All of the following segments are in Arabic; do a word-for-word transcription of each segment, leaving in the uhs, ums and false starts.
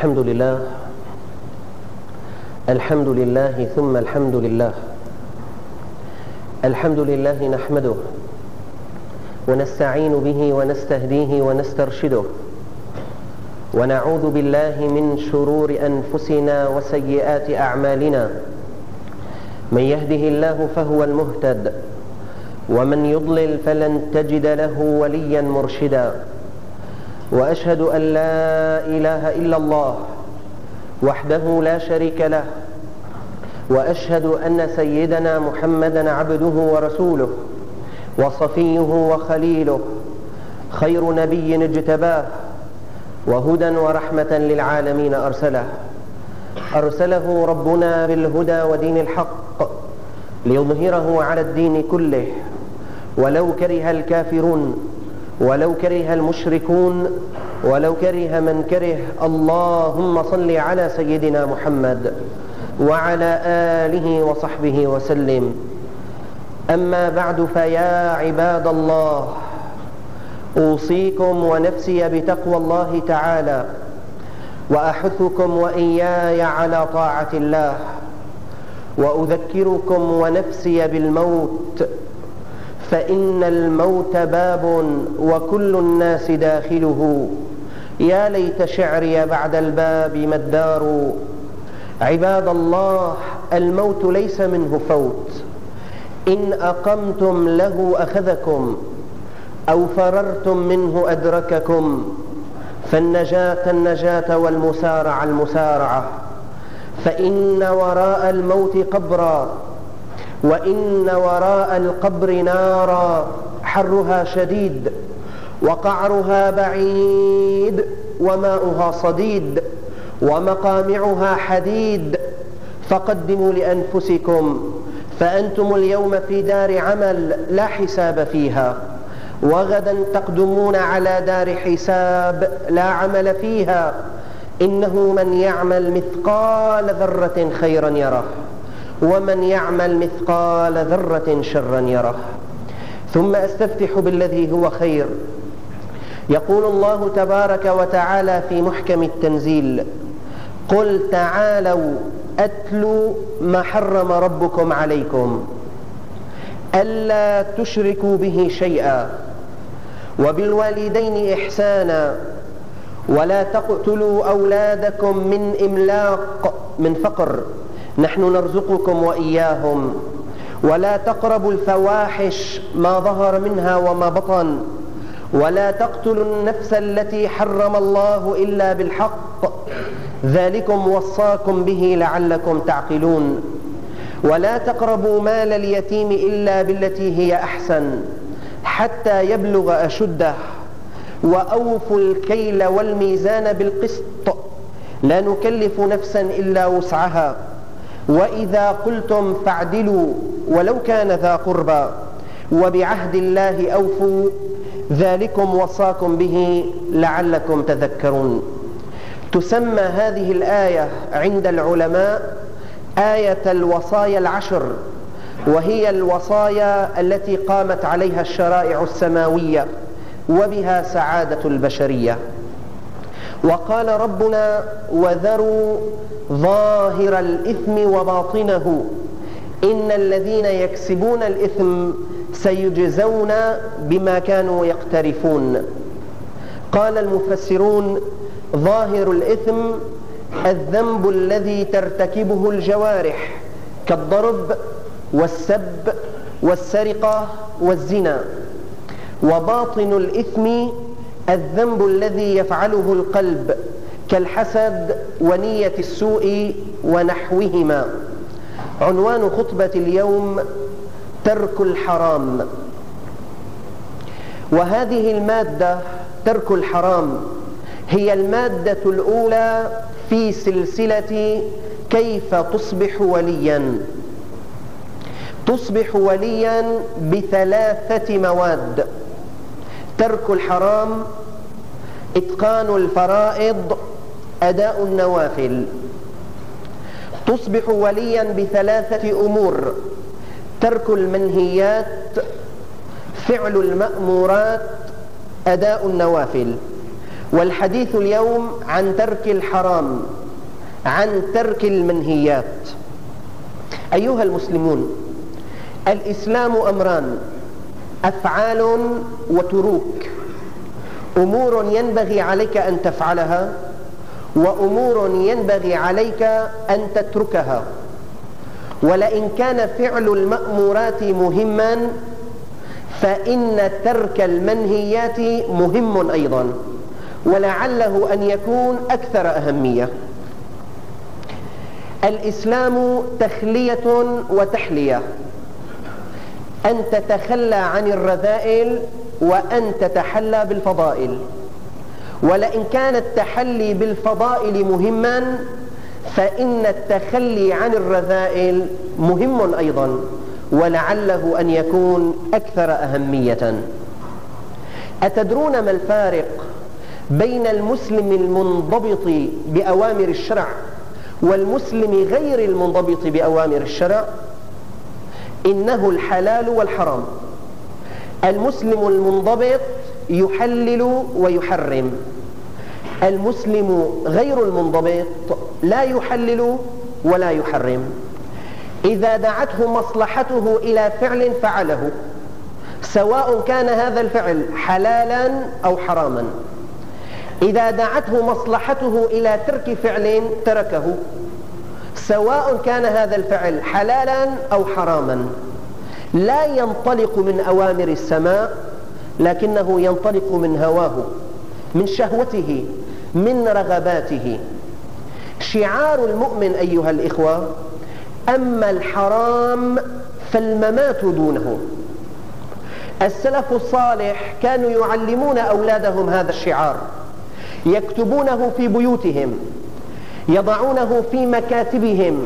الحمد لله الحمد لله ثم الحمد لله الحمد لله نحمده ونستعين به ونستهديه ونسترشده ونعوذ بالله من شرور أنفسنا وسيئات أعمالنا. من يهده الله فهو المهتد ومن يضلل فلن تجد له وليا مرشدا. وأشهد أن لا إله إلا الله وحده لا شريك له، وأشهد أن سيدنا محمدا عبده ورسوله وصفيه وخليله، خير نبي اجتباه وهدى ورحمة للعالمين أرسله أرسله ربنا بالهدى ودين الحق ليظهره على الدين كله ولو كره الكافرون ولو كره المشركون ولو كره من كره. اللهم صل على سيدنا محمد وعلى آله وصحبه وسلم. أما بعد، فيا عباد الله، أوصيكم ونفسي بتقوى الله تعالى، وأحثكم وإياي على طاعة الله، وأذكركم ونفسي بالموت، فإن الموت باب وكل الناس داخله. يا ليت شعري بعد الباب ما الدار. عباد الله، الموت ليس منه فوت، إن أقمتم له أخذكم أو فررتم منه أدرككم. فالنجاة النجاة والمسارعة المسارعة، فإن وراء الموت قبرا، وإن وراء القبر نارا حرها شديد وقعرها بعيد وماؤها صديد ومقامعها حديد. فقدموا لأنفسكم، فأنتم اليوم في دار عمل لا حساب فيها، وغدا تقدمون على دار حساب لا عمل فيها. إنه من يعمل مثقال ذرة خيرا يره، ومن يعمل مثقال ذرة شرا يره. ثم أستفتح بالذي هو خير. يقول الله تبارك وتعالى في محكم التنزيل: قل تعالوا أتلوا ما حرم ربكم عليكم ألا تشركوا به شيئا، وبالوالدين إحسانا، ولا تقتلوا أولادكم من إملاق، من فقر، نحن نرزقكم وإياهم، ولا تقربوا الفواحش ما ظهر منها وما بطن، ولا تقتلوا النفس التي حرم الله إلا بالحق، ذلكم وصاكم به لعلكم تعقلون. ولا تقربوا مال اليتيم إلا بالتي هي أحسن حتى يبلغ أشده، وأوفوا الكيل والميزان بالقسط، لا نكلف نفسا إلا وسعها، وإذا قلتم فاعدلوا ولو كان ذا قربى، وبعهد الله أوفوا، ذلكم وصاكم به لعلكم تذكرون. تسمى هذه الآية عند العلماء آية الوصايا العشر، وهي الوصايا التي قامت عليها الشرائع السماوية وبها سعادة البشرية. وقال ربنا: وذروا ظاهر الإثم وباطنه إن الذين يكسبون الإثم سيجزون بما كانوا يقترفون. قال المفسرون: ظاهر الإثم الذنب الذي ترتكبه الجوارح كالضرب والسب والسرقة والزنا، وباطن الإثم الذنب الذي يفعله القلب كالحسد ونية السوء ونحوهما. عنوان خطبة اليوم: ترك الحرام. وهذه المادة ترك الحرام هي المادة الأولى في سلسلة كيف تصبح وليا. تصبح وليا بثلاثة مواد: ترك الحرام، إتقان الفرائض، أداء النوافل. تصبح وليا بثلاثة أمور: ترك المنهيات، فعل المأمورات، أداء النوافل. والحديث اليوم عن ترك الحرام، عن ترك المنهيات. أيها المسلمون، الإسلام أمران: أفعال وتروك، أمور ينبغي عليك أن تفعلها، وأمور ينبغي عليك أن تتركها. ولئن كان فعل المأمورات مهما، فإن ترك المنهيات مهم أيضا، ولعله أن يكون أكثر أهمية. الإسلام تخلية وتحلية، أن تتخلى عن الرذائل وأن تتحلى بالفضائل. ولئن كان التحلي بالفضائل مهما، فإن التخلي عن الرذائل مهم أيضا، ولعله أن يكون أكثر أهمية. أتدرون ما الفارق بين المسلم المنضبط بأوامر الشرع والمسلم غير المنضبط بأوامر الشرع؟ إنه الحلال والحرام. المسلم المنضبط يحلل ويحرم، المسلم غير المنضبط لا يحلل ولا يحرم. إذا دعته مصلحته إلى فعل فعله، سواء كان هذا الفعل حلالا أو حراما. إذا دعته مصلحته إلى ترك فعل تركه، سواء كان هذا الفعل حلالا أو حراما. لا ينطلق من أوامر السماء، لكنه ينطلق من هواه، من شهوته، من رغباته. شعار المؤمن أيها الإخوة: أما الحرام فالممات دونه. السلف الصالح كانوا يعلمون أولادهم هذا الشعار، يكتبونه في بيوتهم، يضعونه في مكاتبهم،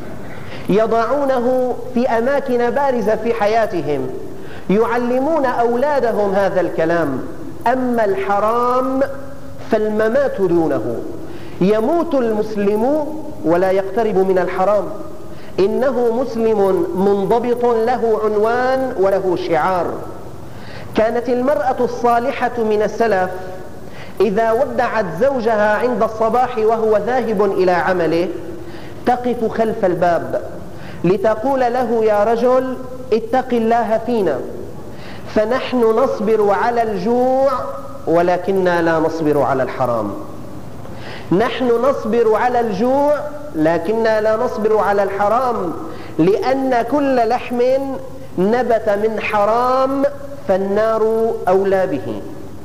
يضعونه في أماكن بارزة في حياتهم، يعلمون أولادهم هذا الكلام: أما الحرام فالممات دونه. يموت المسلم ولا يقترب من الحرام. إنه مسلم منضبط له عنوان وله شعار. كانت المرأة الصالحة من السلف إذا ودعت زوجها عند الصباح وهو ذاهب إلى عمله، تقف خلف الباب لتقول له: يا رجل، اتق الله فينا، فنحن نصبر على الجوع ولكننا لا نصبر على الحرام. نحن نصبر على الجوع لكننا لا نصبر على الحرام، لأن كل لحم نبت من حرام فالنار أولى به.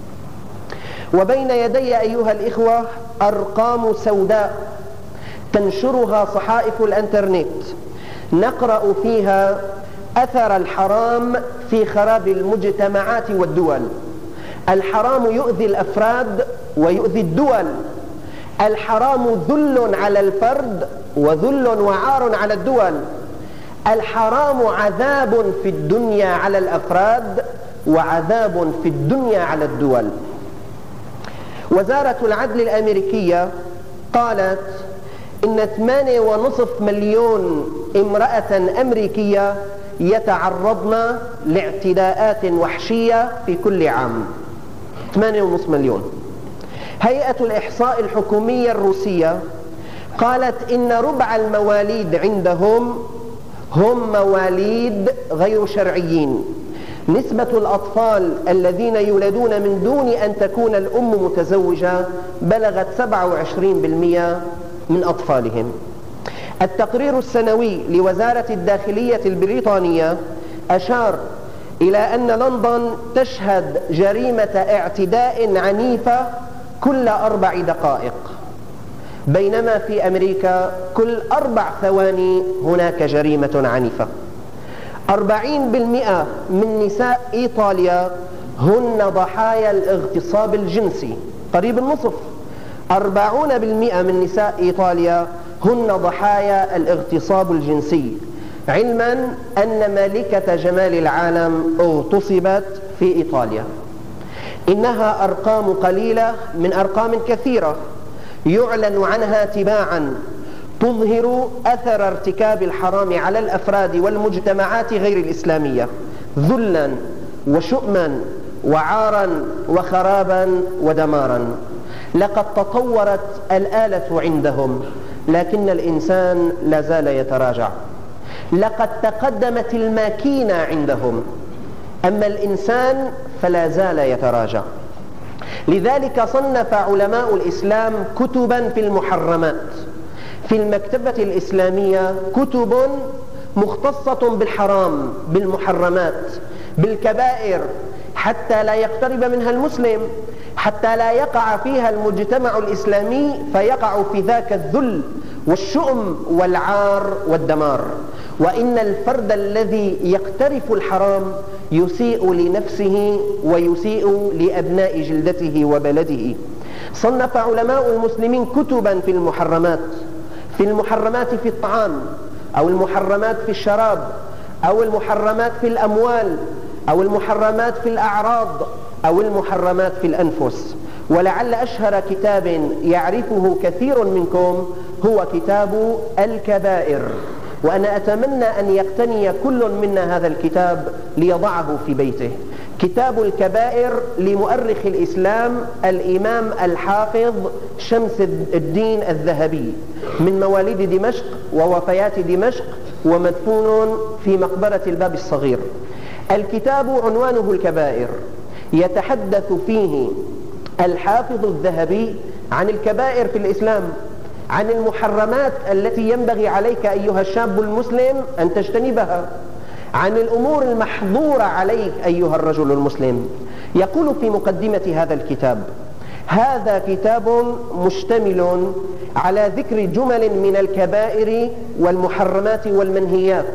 وبين يدي أيها الإخوة أرقام سوداء تنشرها صحائف الانترنت، نقرأ فيها أثر الحرام في خراب المجتمعات والدول. الحرام يؤذي الأفراد ويؤذي الدول. الحرام ذل على الفرد وذل وعار على الدول. الحرام عذاب في الدنيا على الأفراد وعذاب في الدنيا على الدول. وزارة العدل الأمريكية قالت إن ثمانية ونصف مليون امرأة أمريكية يتعرضن لاعتداءات وحشية في كل عام. ثمانية ونصف مليون. هيئة الإحصاء الحكومية الروسية قالت إن ربع المواليد عندهم هم مواليد غير شرعيين. نسبة الأطفال الذين يولدون من دون أن تكون الأم متزوجة بلغت سبعة وعشرين بالمئة من أطفالهم. التقرير السنوي لوزارة الداخلية البريطانية أشار إلى أن لندن تشهد جريمة اعتداء عنيفة كل أربع دقائق، بينما في أمريكا كل أربع ثواني هناك جريمة عنيفة. أربعين بالمئة من نساء إيطاليا هن ضحايا الاغتصاب الجنسي، قريب النصف. أربعون بالمئة من نساء إيطاليا هن ضحايا الاغتصاب الجنسي، علما أن ملكة جمال العالم اغتصبت في إيطاليا. إنها أرقام قليلة من أرقام كثيرة يعلن عنها تباعا، تظهر أثر ارتكاب الحرام على الأفراد والمجتمعات غير الإسلامية، ذلا وشؤما وعارا وخرابا ودمارا. لقد تطورت الآلة عندهم، لكن الإنسان لا زال يتراجع. لقد تقدمت الماكينة عندهم، أما الإنسان فلا زال يتراجع. لذلك صنف علماء الإسلام كتبا في المحرمات. في المكتبة الإسلامية كتب مختصة بالحرام، بالمحرمات، بالكبائر، حتى لا يقترب منها المسلم، حتى لا يقع فيها المجتمع الإسلامي فيقع في ذاك الذل والشؤم والعار والدمار. وإن الفرد الذي يقترف الحرام يسيء لنفسه ويسيء لأبناء جلدته وبلده. صنف علماء المسلمين كتبا في المحرمات، في المحرمات في الطعام، أو المحرمات في الشراب، أو المحرمات في الأموال، أو المحرمات في الأعراض، أو المحرمات في الأنفس. ولعل أشهر كتاب يعرفه كثير منكم هو كتاب الكبائر، وأنا أتمنى أن يقتني كل منا هذا الكتاب ليضعه في بيته. كتاب الكبائر لمؤرخ الإسلام الإمام الحافظ شمس الدين الذهبي، من مواليد دمشق ووفيات دمشق، ومدفون في مقبرة الباب الصغير. الكتاب عنوانه الكبائر، يتحدث فيه الحافظ الذهبي عن الكبائر في الإسلام، عن المحرمات التي ينبغي عليك أيها الشاب المسلم أن تجتنبها، عن الأمور المحظورة عليك أيها الرجل المسلم. يقول في مقدمة هذا الكتاب: هذا كتاب مشتمل على ذكر جمل من الكبائر والمحرمات والمنهيات،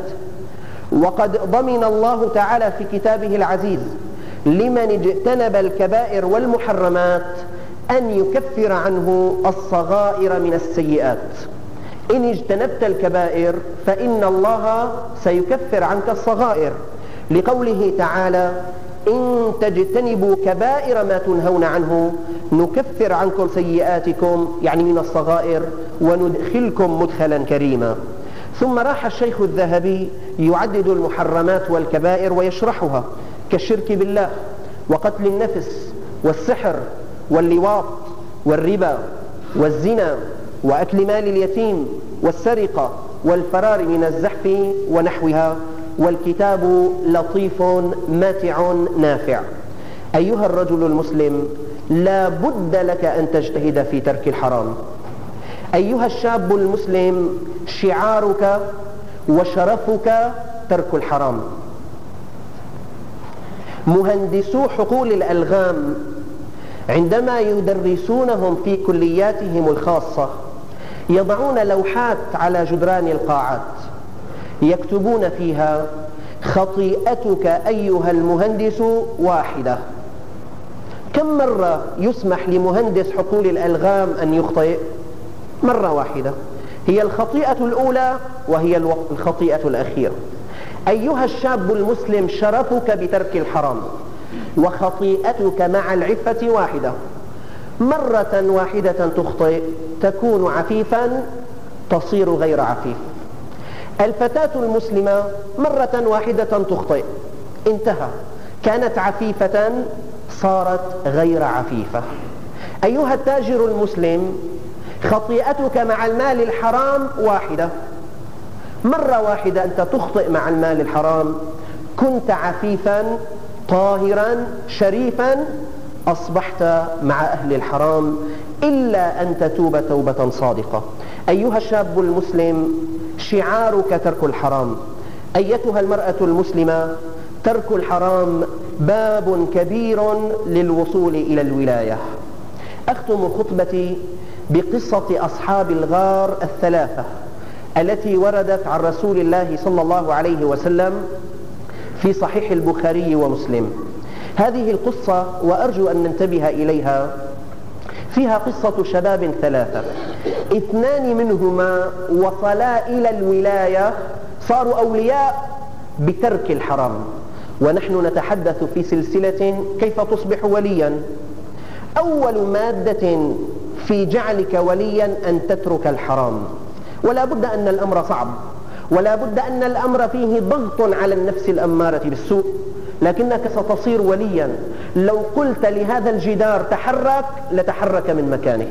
وقد ضمن الله تعالى في كتابه العزيز لمن اجتنب الكبائر والمحرمات أن يكفر عنه الصغائر من السيئات. إن اجتنبت الكبائر فإن الله سيكفر عنك الصغائر، لقوله تعالى: إن تجتنبوا كبائر ما تنهون عنه نكفر عنكم سيئاتكم، يعني من الصغائر، وندخلكم مدخلا كريما. ثم راح الشيخ الذهبي يعدد المحرمات والكبائر ويشرحها، كالشرك بالله، وقتل النفس، والسحر، واللواط، والربا، والزنا، وأكل مال اليتيم، والسرقة، والفرار من الزحف ونحوها. والكتاب لطيف ماتع نافع. أيها الرجل المسلم، لا بد لك أن تجتهد في ترك الحرام. أيها الشاب المسلم، شعارك وشرفك ترك الحرام. مهندسو حقول الألغام عندما يدرسونهم في كلياتهم الخاصة يضعون لوحات على جدران القاعات يكتبون فيها: خطيئتك أيها المهندس واحدة. كم مرة يسمح لمهندس حقول الألغام أن يخطئ؟ مرة واحدة، هي الخطيئة الأولى وهي الخطيئة الأخيرة. أيها الشاب المسلم، شرفك بترك الحرام، وخطيئتك مع العفة واحدة. مرة واحدة تخطئ تكون عفيفا تصير غير عفيف. الفتاة المسلمة مرة واحدة تخطئ، انتهى، كانت عفيفة صارت غير عفيفة. أيها التاجر المسلم، خطيئتك مع المال الحرام واحدة. مرة واحدة أنت تخطئ مع المال الحرام، كنت عفيفا طاهرا شريفا، أصبحت مع أهل الحرام، إلا أن تتوب توبة صادقة. أيها الشاب المسلم، شعارك ترك الحرام. أيتها المرأة المسلمة، ترك الحرام باب كبير للوصول إلى الولاية. أختم خطبتي بقصة أصحاب الغار الثلاثة التي وردت عن رسول الله صلى الله عليه وسلم في صحيح البخاري ومسلم. هذه القصة وأرجو أن ننتبه إليها، فيها قصة شباب ثلاثة، اثنان منهما وصلا إلى الولاية، صاروا أولياء بترك الحرام. ونحن نتحدث في سلسلة كيف تصبح وليا. أول مادة في جعلك وليا أن تترك الحرام، ولا بد أن الأمر صعب، ولا بد أن الأمر فيه ضغط على النفس الأمارة بالسوء، لكنك ستصير وليا لو قلت لهذا الجدار تحرك لتحرك من مكانه،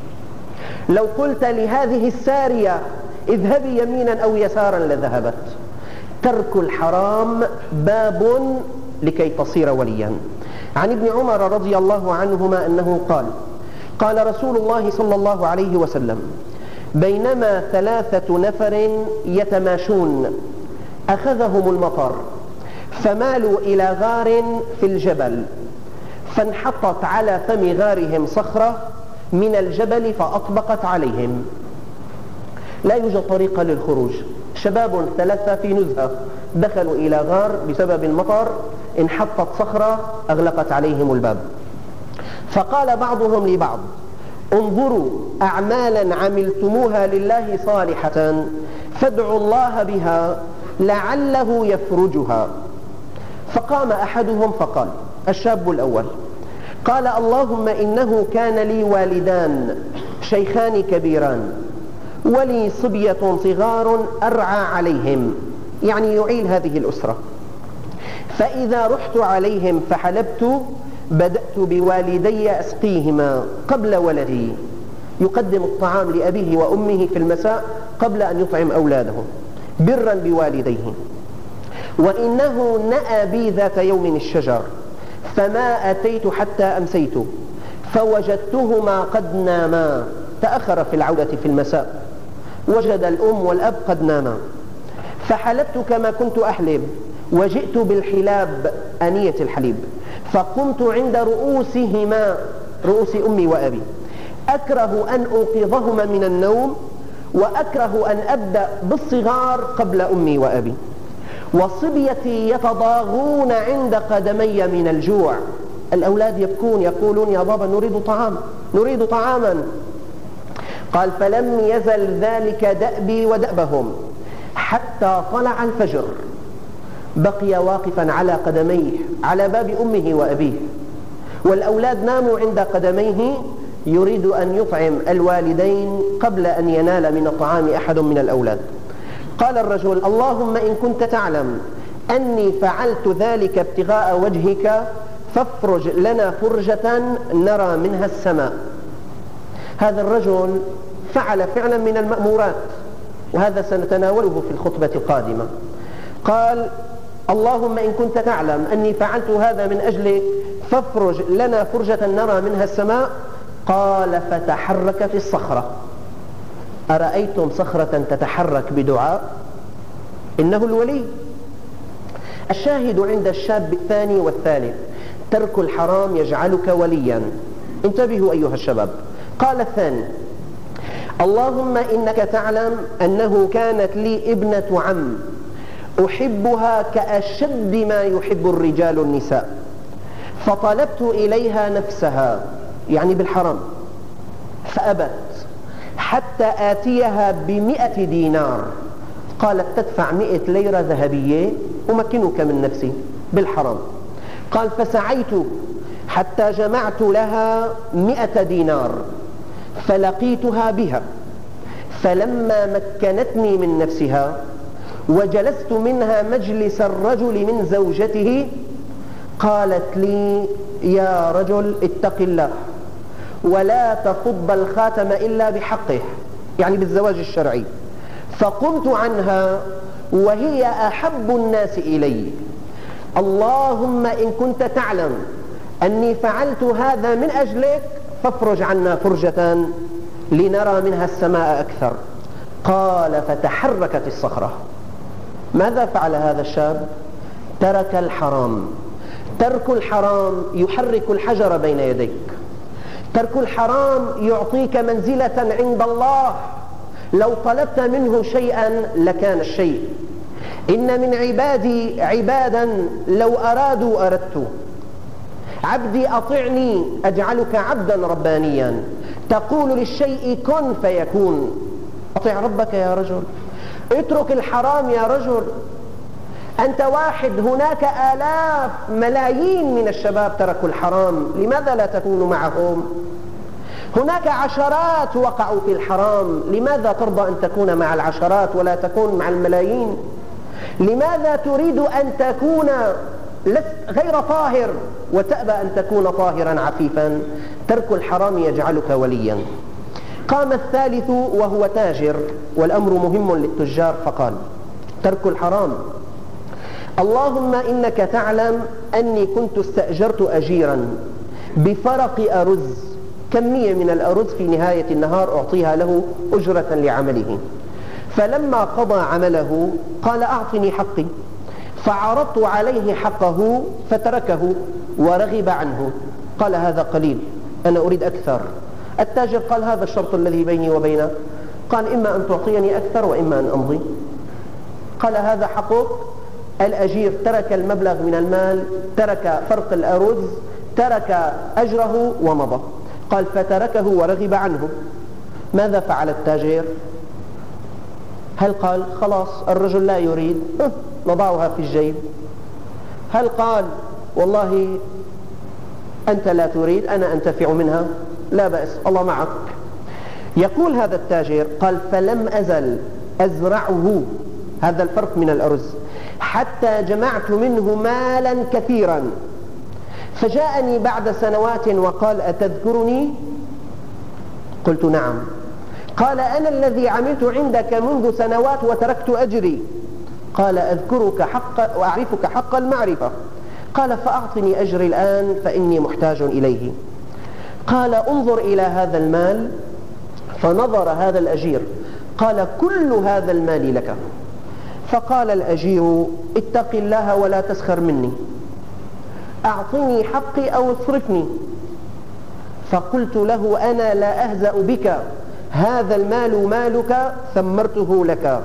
لو قلت لهذه السارية اذهبي يمينا أو يسارا لذهبت. ترك الحرام باب لكي تصير وليا. عن ابن عمر رضي الله عنهما أنه قال قال رسول الله صلى الله عليه وسلم: بينما ثلاثة نفر يتماشون أخذهم المطر فمالوا إلى غار في الجبل، فانحطت على فم غارهم صخرة من الجبل فأطبقت عليهم. لا يوجد طريقة للخروج، شباب ثلاثة في نزهة دخلوا إلى غار بسبب المطر، انحطت صخرة أغلقت عليهم الباب. فقال بعضهم لبعض: انظروا أعمالا عملتموها لله صالحة فادعوا الله بها لعله يفرجها. فقام أحدهم فقال، الشاب الأول قال: اللهم إنه كان لي والدان شيخان كبيران ولي صبية صغار أرعى عليهم، يعني يعيل هذه الأسرة، فإذا رحت عليهم فحلبت بدأت بوالدي أسقيهما قبل ولدي، يقدم الطعام لأبيه وأمه في المساء قبل أن يطعم أولادهم برا بوالديه. وإنه نأى بي ذات يوم الشجر فما أتيت حتى أمسيت فوجدتهما قد ناما، تأخر في العودة في المساء، وجد الأم والأب قد ناما، فحلبت كما كنت أحلب وجئت بالحلاب آنية الحليب فقمت عند رؤوسهما، رؤوس أمي وأبي، أكره أن أوقظهما من النوم وأكره أن أبدأ بالصغار قبل أمي وأبي، وصبيتي يتضاغون عند قدمي من الجوع. الأولاد يبكون يقولون: يا بابا نريد طعام نريد طعاما. قال: فلم يزل ذلك دأبي ودأبهم حتى طلع الفجر، بقي واقفا على قدميه على باب أمه وأبيه، والأولاد ناموا عند قدميه يريد أن يطعم الوالدين قبل أن ينال من الطعام أحد من الأولاد. قال الرجل: اللهم إن كنت تعلم أني فعلت ذلك ابتغاء وجهك فافرج لنا فرجة نرى منها السماء. هذا الرجل فعل فعلا من المأمورات، وهذا سنتناوله في الخطبة القادمة. قال: اللهم إن كنت تعلم أني فعلت هذا من أجلك فافرج لنا فرجة نرى منها السماء. قال: فتحركت الصخرة. أرأيتم صخرة تتحرك بدعاء؟ إنه الولي. الشاهد عند الشاب الثاني والثالث: ترك الحرام يجعلك وليا. انتبهوا أيها الشباب. قال الثاني: اللهم إنك تعلم أنه كانت لي ابنة عم أحبها كأشد ما يحب الرجال النساء، فطلبت إليها نفسها، يعني بالحرام، فأبت حتى آتيها بمئة دينار. قالت: تدفع مئة ليرة ذهبية أمكنك من نفسي بالحرام. قال: فسعيت حتى جمعت لها مئة دينار فلقيتها بها، فلما مكنتني من نفسها وجلست منها مجلس الرجل من زوجته قالت لي: يا رجل اتق الله ولا تفض الخاتم إلا بحقه، يعني بالزواج الشرعي. فقمت عنها وهي أحب الناس إلي. اللهم إن كنت تعلم أني فعلت هذا من أجلك فافرج عنا فرجة لنرى منها السماء أكثر. قال: فتحركت الصخرة. ماذا فعل هذا الشاب؟ ترك الحرام. ترك الحرام يحرك الحجر بين يديك. ترك الحرام يعطيك منزلة عند الله، لو طلبت منه شيئا لكان الشيء. إن من عبادي عبادا لو أرادوا أردت، عبدي أطعني أجعلك عبدا ربانيا، تقول للشيء كن فيكون. أطع ربك يا رجل، اترك الحرام يا رجل. أنت واحد، هناك آلاف ملايين من الشباب تركوا الحرام، لماذا لا تكون معهم؟ هناك عشرات وقعوا في الحرام، لماذا ترضى أن تكون مع العشرات ولا تكون مع الملايين؟ لماذا تريد أن تكون غير طاهر وتأبى أن تكون طاهرا عفيفا؟ ترك الحرام يجعلك وليا. قام الثالث وهو تاجر، والأمر مهم للتجار، فقال: ترك الحرام. اللهم إنك تعلم أني كنت استأجرت أجيرا بفرق أرز، كمية من الأرز في نهاية النهار أعطيها له أجرة لعمله، فلما قضى عمله قال: أعطني حقي، فعرضت عليه حقه فتركه ورغب عنه، قال: هذا قليل، أنا أريد أكثر. التاجر قال: هذا الشرط الذي بيني وبينك، قال: إما أن تعطيني أكثر وإما أن أمضي. قال: هذا حقك. الأجير ترك المبلغ من المال، ترك فرق الأرز، ترك أجره ومضى. قال: فتركه ورغب عنه. ماذا فعل التاجر؟ هل قال: خلاص الرجل لا يريد، نضعها في الجيب؟ هل قال: والله أنت لا تريد، أنا أنتفع منها، لا بأس، الله معك؟ يقول هذا التاجر، قال: فلم أزل أزرعه، هذا الفرق من الأرز، حتى جمعت منه مالا كثيرا، فجاءني بعد سنوات وقال: أتذكرني؟ قلت: نعم. قال: أنا الذي عملت عندك منذ سنوات وتركت أجري. قال: أذكرك حق وأعرفك حق المعرفة. قال: فأعطني أجري الآن فإني محتاج إليه. قال: انظر إلى هذا المال. فنظر هذا الأجير، قال: كل هذا المال لك. فقال الأجير: اتق الله ولا تسخر مني، أعطني حقي أو اصرفني. فقلت له: أنا لا أهزأ بك، هذا المال مالك، ثمرته لك.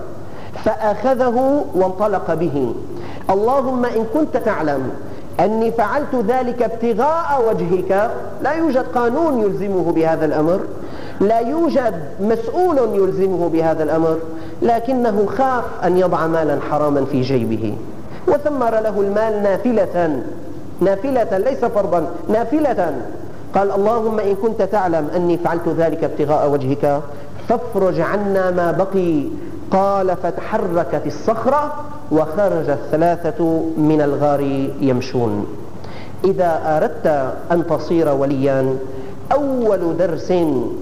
فأخذه وانطلق به. اللهم إن كنت تعلم أني فعلت ذلك ابتغاء وجهك، لا يوجد قانون يلزمه بهذا الأمر، لا يوجد مسؤول يلزمه بهذا الأمر، لكنه خاف أن يضع مالا حراما في جيبه، وثمر له المال نافلة، نافلة ليس فرضا، نافلة. قال: اللهم إن كنت تعلم أني فعلت ذلك ابتغاء وجهك فافرج عنا ما بقي. قال: فتحركت الصخرة وخرج الثلاثة من الغار يمشون. إذا أردت أن تصير وليا، أول درس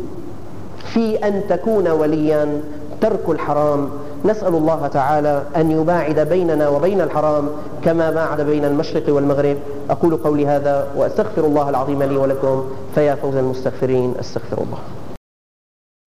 في أن تكون وليا ترك الحرام. نسأل الله تعالى أن يباعد بيننا وبين الحرام كما باعد بين المشرق والمغرب. أقول قولي هذا وأستغفر الله العظيم لي ولكم، فيا فوز المستغفرين، أستغفر الله.